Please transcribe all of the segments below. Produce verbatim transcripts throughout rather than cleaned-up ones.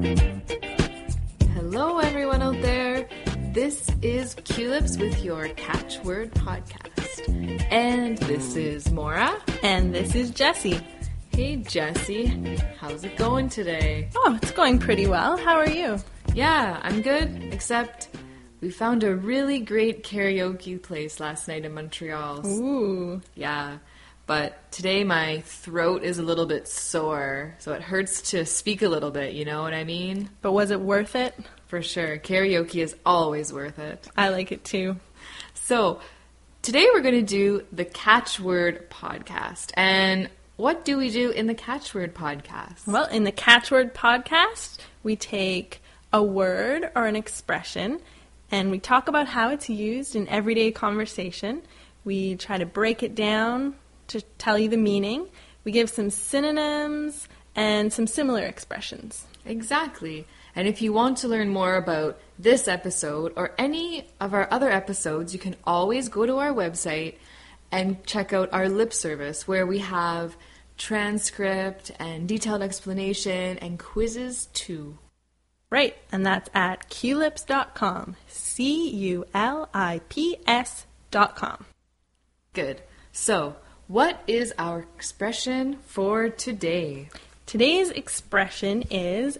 Hello, everyone out there. This is Culips with your Catchword podcast. And this is Maura. And this is Jessie. Hey, Jessie. How's it going today? Oh, it's going pretty well. How are you? Yeah, I'm good, except we found a really great karaoke place last night in Montreal. Ooh. Yeah, but today my throat is a little bit sore, so it hurts to speak a little bit, you know what I mean? But was it worth it? For sure. Karaoke is always worth it. I like it too. So, today we're going to do the Catchword podcast. And what do we do in the Catchword podcast? Well, in the Catchword podcast, we take a word or an expression and we talk about how it's used in everyday conversation. We try to break it down to tell you the meaning. We give some synonyms and some similar expressions. Exactly. And if you want to learn more about this episode or any of our other episodes, you can always go to our website and check out our lip service, where we have transcript and detailed explanation and quizzes too. Right, and that's at culips dot com. C U L I P S dot com. Good. So, what is our expression for today? Today's expression is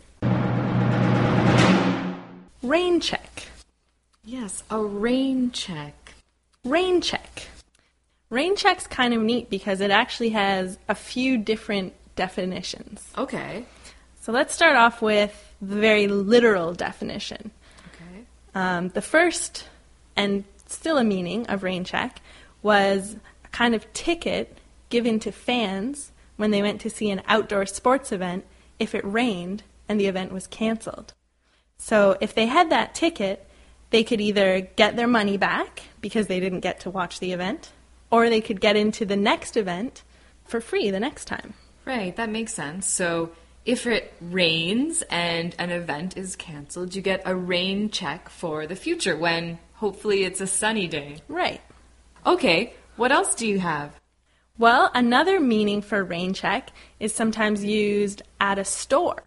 rain check. Yes, a rain check. Rain check. Rain check's kind of neat because it actually has a few different definitions. Okay. So let's start off with the very literal definition. Okay. Um, the first, and still a meaning of rain check, was a kind of ticket given to fans when they went to see an outdoor sports event if it rained and the event was canceled. So if they had that ticket, they could either get their money back because they didn't get to watch the event, or they could get into the next event for free the next time. Right, that makes sense. So if it rains and an event is canceled, you get a rain check for the future when hopefully it's a sunny day. Right. Okay, what else do you have? Well, another meaning for rain check is sometimes used at a store.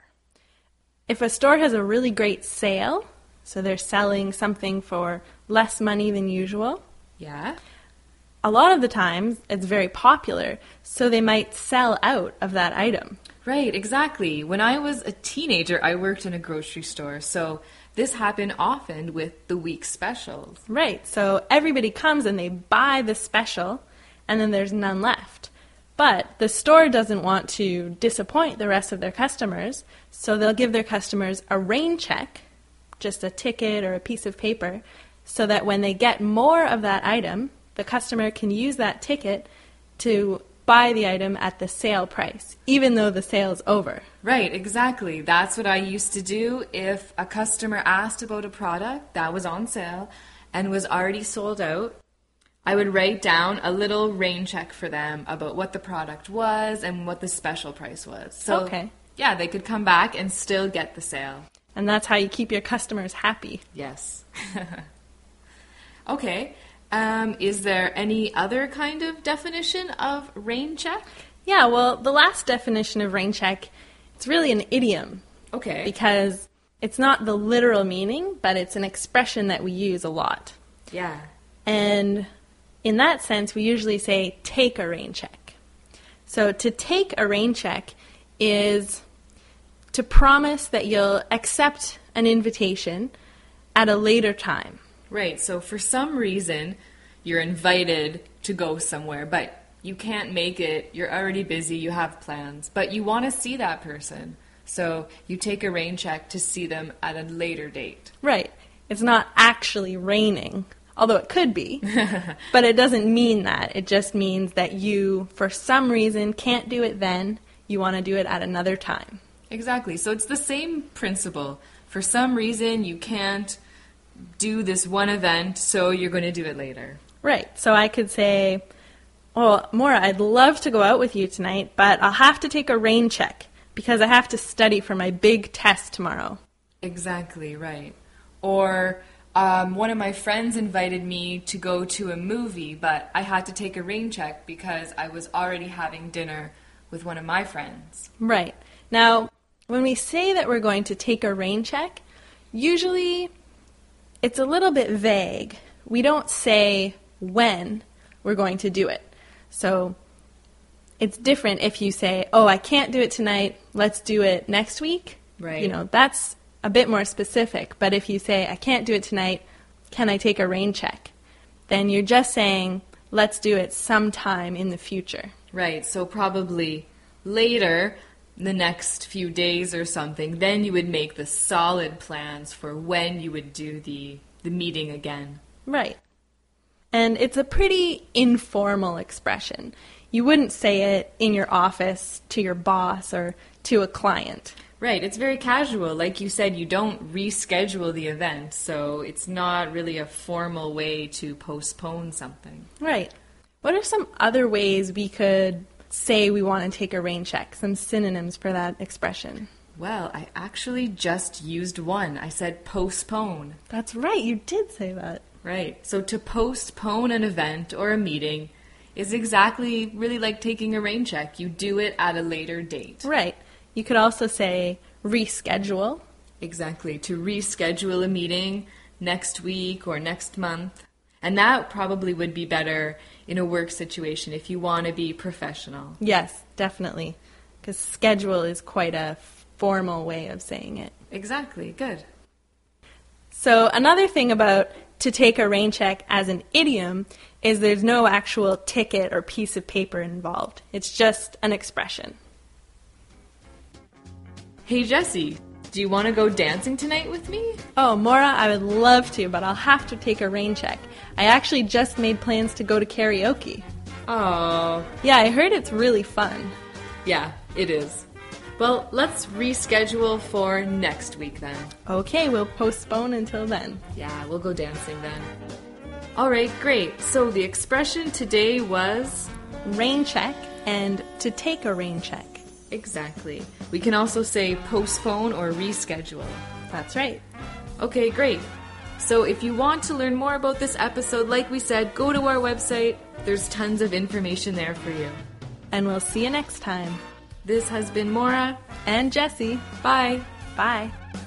If a store has a really great sale, so they're selling something for less money than usual, Yeah? a lot of the times it's very popular, so they might sell out of that item. Right, exactly. When I was a teenager, I worked in a grocery store, so this happened often with the week specials. Right, so everybody comes and they buy the special, and then there's none left. But the store doesn't want to disappoint the rest of their customers, so they'll give their customers a rain check, just a ticket or a piece of paper, so that when they get more of that item, the customer can use that ticket to buy the item at the sale price, even though the sale's over. Right, exactly. That's what I used to do if a customer asked about a product that was on sale and was already sold out. I would write down a little rain check for them about what the product was and what the special price was. So, okay. Yeah, they could come back and still get the sale. And that's how you keep your customers happy. Yes. Okay. Um, is there any other kind of definition of rain check? Yeah, well, the last definition of rain check, it's really an idiom. Okay. Because it's not the literal meaning, but it's an expression that we use a lot. Yeah. And in that sense, we usually say, take a rain check. So to take a rain check is to promise that you'll accept an invitation at a later time. Right, so for some reason, you're invited to go somewhere, but you can't make it, you're already busy, you have plans, but you want to see that person. So you take a rain check to see them at a later date. Right. It's not actually raining, although it could be, but it doesn't mean that. It just means that you, for some reason, can't do it then, you want to do it at another time. Exactly, so it's the same principle. For some reason, you can't do this one event, so you're going to do it later. Right. So I could say, well, Maura, I'd love to go out with you tonight, but I'll have to take a rain check because I have to study for my big test tomorrow. Exactly, right. Or um, one of my friends invited me to go to a movie, but I had to take a rain check because I was already having dinner with one of my friends. Right. Now, When we say that we're going to take a rain check, usually it's a little bit vague. We don't say when we're going to do it. So it's different if you say, oh, I can't do it tonight, let's do it next week. Right. You know, that's a bit more specific. But if you say, I can't do it tonight, can I take a rain check? Then you're just saying, let's do it sometime in the future. Right, so probably later, the next few days or something, then you would make the solid plans for when you would do the, the meeting again. Right. And it's a pretty informal expression. You wouldn't say it in your office to your boss or to a client. Right, it's very casual. Like you said, you don't reschedule the event, so it's not really a formal way to postpone something. Right. What are some other ways we could say we want to take a rain check? Some synonyms for that expression. Well, I actually just used one. I said postpone. That's right, you did say that. Right. So to postpone an event or a meeting is exactly really like taking a rain check. You do it at a later date. Right. You could also say reschedule. Exactly. To reschedule a meeting next week or next month. And that probably would be better in a work situation if you want to be professional. Yes, definitely. Because schedule is quite a formal way of saying it. Exactly. Good. So another thing about to take a rain check as an idiom is there's no actual ticket or piece of paper involved. It's just an expression. Hey, Jessie, do you want to go dancing tonight with me? Oh, Maura, I would love to, but I'll have to take a rain check. I actually just made plans to go to karaoke. Oh. Yeah, I heard it's really fun. Yeah, it is. Well, let's reschedule for next week then. Okay, we'll postpone until then. Yeah, we'll go dancing then. All right, great. So the expression today was rain check and to take a rain check. Exactly. We can also say postpone or reschedule. That's right. Okay, great. So if you want to learn more about this episode, like we said, go to our website. There's tons of information there for you. And we'll see you next time. This has been Maura and Jessie. Bye. Bye.